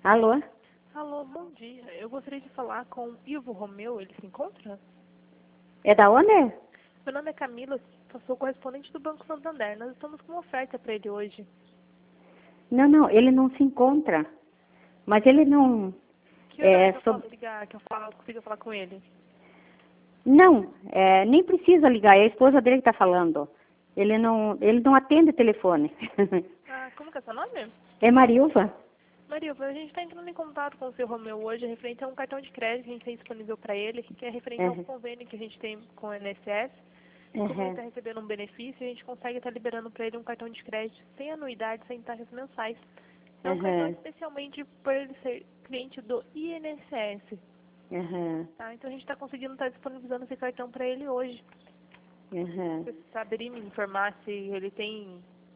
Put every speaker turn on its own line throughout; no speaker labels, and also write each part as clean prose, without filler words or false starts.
Alô?
Alô, bom dia. Eu gostaria de falar com o Ivo Romeu. Ele se encontra?
É da onde?
Meu nome é Camila, eu sou correspondente do Banco Santander. Nós estamos com uma oferta para ele hoje.
Não, ele não se encontra. Mas ele não...
Que horário que eu
sob-
posso ligar, que eu consiga falar com ele?
Não, nem precisa ligar, é a esposa dele que está falando. Ele não atende telefone.
Ah, como que é seu nome?
É Marilva?
Maria, a gente está entrando em contato com o seu Romeu hoje, referente a um cartão de crédito que a gente tem disponível para ele, que é referente ao
Uhum.
convênio que a gente tem com o INSS. Como ele
Uhum.
está recebendo um benefício, a gente consegue estar liberando para ele um cartão de crédito sem anuidade, sem taxas mensais. É um cartão
Uhum.
especialmente por ele ser cliente do INSS.
Uhum.
Tá? Então a gente está conseguindo estar disponibilizando esse cartão para ele hoje.
Uhum.
Você saberia me informar se ele tem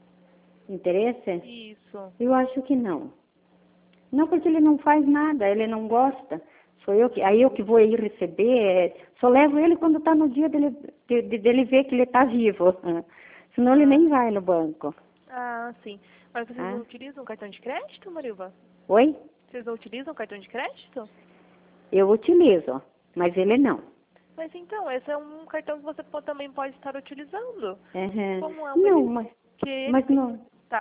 Interesse?
isso?
Eu acho que não. Não, porque ele não faz nada, ele não gosta. Aí eu que vou ir receber, só levo ele quando está no dia dele ver que ele está vivo. Senão ele nem vai no banco.
Ah, sim. Mas vocês
Ah.
não utilizam cartão de crédito, Marilva?
Oi?
Vocês não utilizam cartão de crédito?
Eu utilizo, mas ele não.
Mas então, esse é um cartão que você também pode estar utilizando.
Uhum.
Como é um
Não,
benefício que ele
mas não.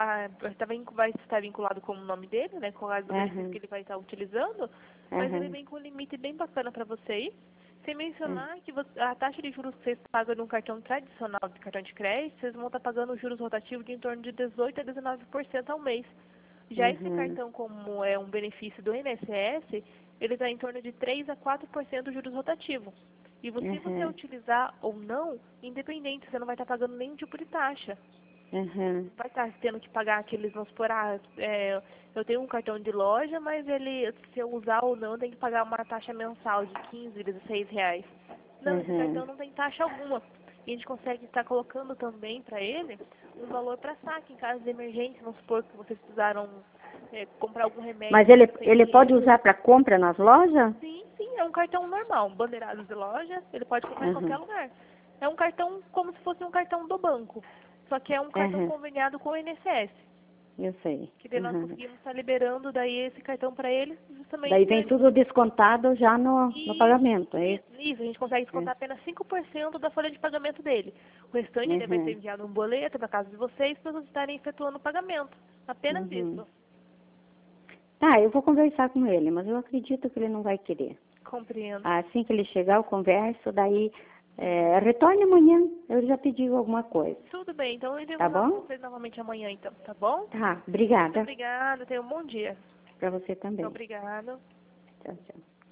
vai estar vinculado com o nome dele, né? Com o do benefício
Uhum.
que ele vai estar utilizando, mas ele
Uhum.
vem com um limite bem bacana para você aí. Sem
Uhum.
mencionar que a taxa de juros que vocês pagam num cartão tradicional de cartão de crédito, vocês vão estar pagando juros rotativos de em torno de 18 a 19% ao mês. Já esse
Uhum.
cartão, como é um benefício do INSS, ele está em torno de 3 a 4% de juros rotativos. E se você
Uhum.
utilizar ou não, independente, você não vai estar pagando nenhum tipo de taxa.
Uhum.
Vai estar tendo que pagar aqueles, vamos supor, eu tenho um cartão de loja, mas ele, se eu usar ou não, tem que pagar uma taxa mensal de 15, 16 reais. Não, esse
Uhum.
cartão não tem taxa alguma. E a gente consegue estar colocando também para ele um valor para saque em caso de emergência. Vamos supor que vocês precisaram comprar algum remédio
Mas
e estão sem
ele pode
dinheiro.
usar para compra nas lojas?
Sim, sim, é um cartão normal, bandeirado de loja, ele pode comprar em qualquer
Uhum.
lugar. É um cartão como se fosse um cartão do banco, só que é um cartão
Uhum.
conveniado com o INSS,
Eu sei.
que daí nós
Uhum.
conseguimos estar liberando daí esse cartão para ele, justamente
Daí
para
vem
ele.
tudo descontado já no
Isso,
pagamento, é isso?
isso, a gente consegue
É.
descontar apenas 5% da folha de pagamento dele. O restante ele vai ser
Uhum.
enviado um boleto para casa de vocês para vocês estarem efetuando o pagamento. Apenas
Uhum.
isso.
Tá, eu vou conversar com ele, mas eu acredito que ele não vai querer.
Compreendo.
Assim que ele chegar, eu converso, daí retorne amanhã, eu já pedi alguma coisa.
Tudo bem, então eu entro em
Tá
contato com
bom?
vocês novamente amanhã, então, tá bom?
Tá,
Muito
obrigada.
obrigada, tenha um bom dia.
Para você também.
Obrigada.
Tchau, tchau.